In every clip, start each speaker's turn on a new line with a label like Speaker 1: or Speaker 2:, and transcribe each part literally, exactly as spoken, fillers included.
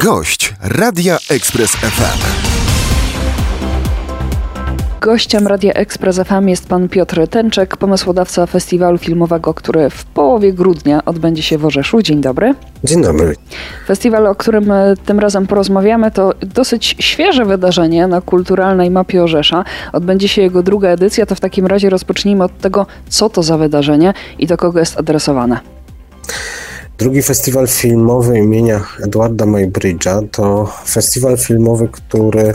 Speaker 1: Gość Radia Express F M.
Speaker 2: Gościem Radia Express F M jest pan Piotr Tęczek, pomysłodawca festiwalu filmowego, który w połowie grudnia odbędzie się w Orzeszu. Dzień dobry.
Speaker 3: Dzień dobry.
Speaker 2: Festiwal, o którym tym razem porozmawiamy, to dosyć świeże wydarzenie na kulturalnej mapie Orzesza. Odbędzie się jego druga edycja, to w takim razie rozpocznijmy od tego, co to za wydarzenie i do kogo jest adresowane.
Speaker 3: Drugi festiwal filmowy imienia Edwarda Muybridge'a to festiwal filmowy, który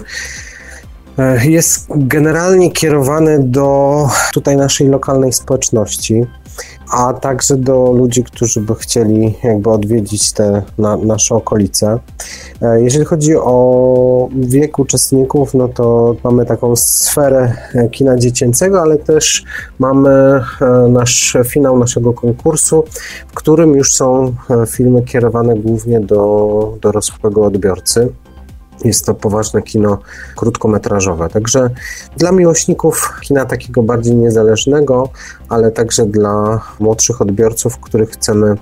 Speaker 3: jest generalnie kierowany do tutaj naszej lokalnej społeczności, a także do ludzi, którzy by chcieli jakby odwiedzić te na, nasze okolice. Jeżeli chodzi o wiek uczestników, no to mamy taką sferę kina dziecięcego, ale też mamy nasz finał naszego konkursu, w którym już są filmy kierowane głównie do dorosłego odbiorcy. Jest to poważne kino krótkometrażowe. Także dla miłośników kina takiego bardziej niezależnego, ale także dla młodszych odbiorców, których chcemy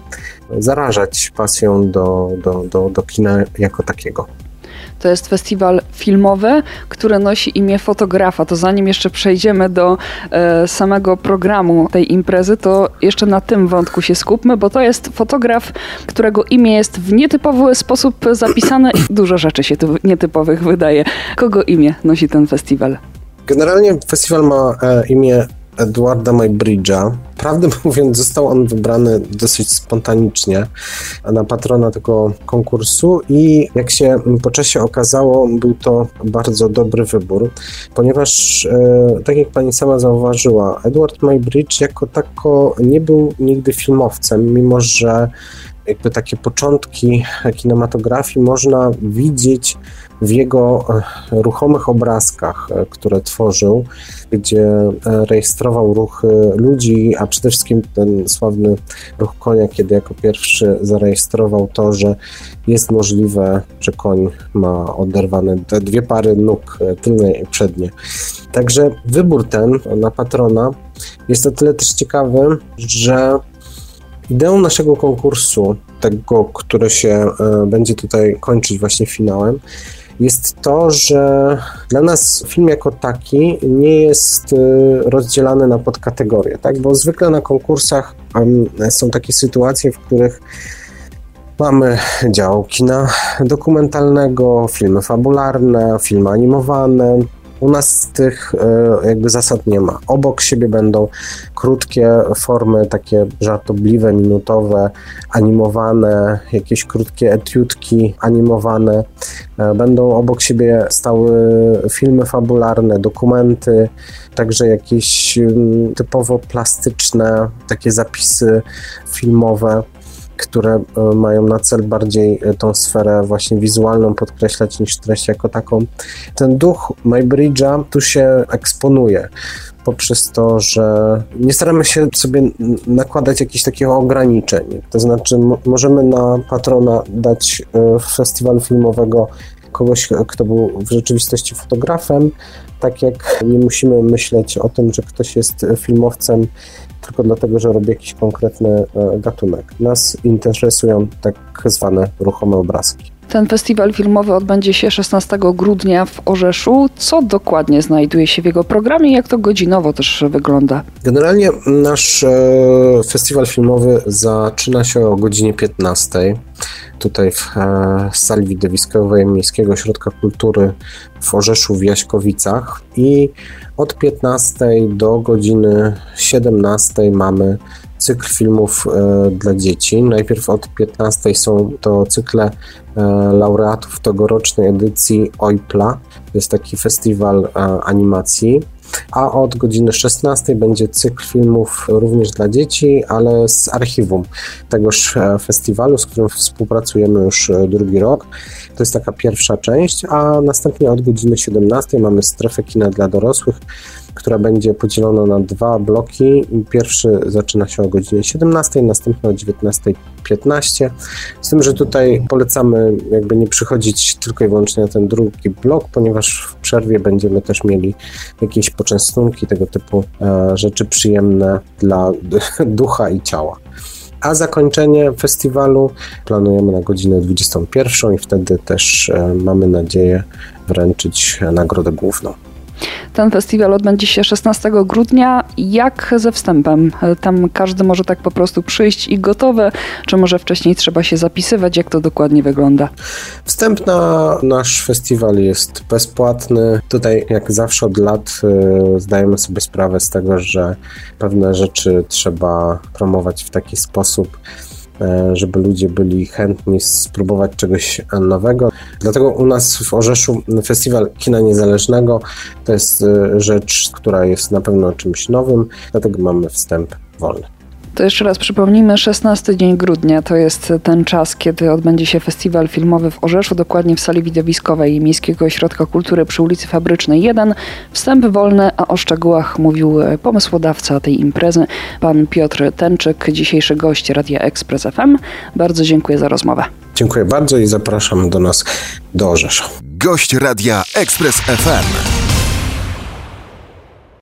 Speaker 3: zarażać pasją do, do, do, do kina jako takiego.
Speaker 2: To jest festiwal filmowy, który nosi imię fotografa. To zanim jeszcze przejdziemy do e, samego programu tej imprezy, to jeszcze na tym wątku się skupmy, bo to jest fotograf, którego imię jest w nietypowy sposób zapisane i dużo rzeczy się tu nietypowych wydaje. Kogo imię nosi ten festiwal?
Speaker 3: Generalnie festiwal ma e, imię Edwarda Muybridge'a. Prawdę mówiąc, został on wybrany dosyć spontanicznie na patrona tego konkursu i jak się po czasie okazało, był to bardzo dobry wybór, ponieważ e, tak jak pani sama zauważyła, Edward Muybridge jako tako nie był nigdy filmowcem, mimo że jakby takie początki kinematografii można widzieć w jego ruchomych obrazkach, które tworzył, gdzie rejestrował ruchy ludzi, a przede wszystkim ten sławny ruch konia, kiedy jako pierwszy zarejestrował to, że jest możliwe, że koń ma oderwane te dwie pary nóg, tylne i przednie. Także wybór ten na patrona jest o tyle też ciekawy, że ideą naszego konkursu, tego, który się e, będzie tutaj kończyć właśnie finałem, jest to, że dla nas film jako taki nie jest e, rozdzielany na podkategorie, tak? Bo zwykle na konkursach e, są takie sytuacje, w których mamy dział kina dokumentalnego, filmy fabularne, filmy animowane. U nas tych jakby zasad nie ma. Obok siebie będą krótkie formy, takie żartobliwe, minutowe, animowane, jakieś krótkie etiudki animowane. Będą obok siebie stały filmy fabularne, dokumenty, także jakieś typowo plastyczne takie zapisy filmowe, które mają na cel bardziej tą sferę właśnie wizualną podkreślać niż treść jako taką. Ten duch Muybridge'a tu się eksponuje poprzez to, że nie staramy się sobie nakładać jakichś takich ograniczeń. To znaczy m- możemy na patrona dać y, festiwalu filmowego kogoś, kto był w rzeczywistości fotografem, tak jak nie musimy myśleć o tym, że ktoś jest filmowcem tylko dlatego, że robi jakiś konkretny gatunek. Nas interesują tak zwane ruchome obrazki.
Speaker 2: Ten festiwal filmowy odbędzie się szesnastego grudnia w Orzeszu. Co dokładnie znajduje się w jego programie i jak to godzinowo też wygląda?
Speaker 3: Generalnie nasz e, festiwal filmowy zaczyna się o godzinie piętnastej. Tutaj w e, sali widowiskowej Miejskiego Ośrodka Kultury w Orzeszu w Jaśkowicach i od piętnastej do godziny siedemnastej mamy cykl filmów e, dla dzieci. Najpierw od piętnastej są to cykle e, laureatów tegorocznej edycji OIPLA. To jest taki festiwal e, animacji. A od godziny szesnastej będzie cykl filmów również dla dzieci, ale z archiwum tegoż festiwalu, z którym współpracujemy już drugi rok. To jest taka pierwsza część, a następnie od godziny siedemnastej mamy strefę kina dla dorosłych, która będzie podzielona na dwa bloki. Pierwszy zaczyna się o godzinie siedemnastej, następny o dziewiętnastej piętnaście. Z tym, że tutaj polecamy jakby nie przychodzić tylko i wyłącznie na ten drugi blok, ponieważ w przerwie będziemy też mieli jakieś poczęstunki, tego typu e, rzeczy przyjemne dla ducha i ciała. a zakończenie festiwalu planujemy na godzinę dwudziestą pierwszą i wtedy też mamy nadzieję wręczyć nagrodę główną.
Speaker 2: Ten festiwal odbędzie się szesnastego grudnia. Jak ze wstępem? Tam każdy może tak po prostu przyjść i gotowe, czy może wcześniej trzeba się zapisywać? Jak to dokładnie wygląda?
Speaker 3: Wstęp na nasz festiwal jest bezpłatny. Tutaj jak zawsze od lat y, zdajemy sobie sprawę z tego, że pewne rzeczy trzeba promować w taki sposób, żeby ludzie byli chętni spróbować czegoś nowego. Dlatego u nas w Orzeszu Festiwal Kina Niezależnego to jest rzecz, która jest na pewno czymś nowym, dlatego mamy wstęp wolny.
Speaker 2: To jeszcze raz przypomnijmy, szesnasty dzień grudnia to jest ten czas, kiedy odbędzie się festiwal filmowy w Orzeszu, dokładnie w sali widowiskowej Miejskiego Ośrodka Kultury przy ulicy Fabrycznej jeden. Wstęp wolny, a o szczegółach mówił pomysłodawca tej imprezy, pan Piotr Tenczyk, dzisiejszy gość Radia Express F M. Bardzo dziękuję za rozmowę.
Speaker 3: Dziękuję bardzo i zapraszam do nas do Orzesza.
Speaker 1: Gość Radia Express F M.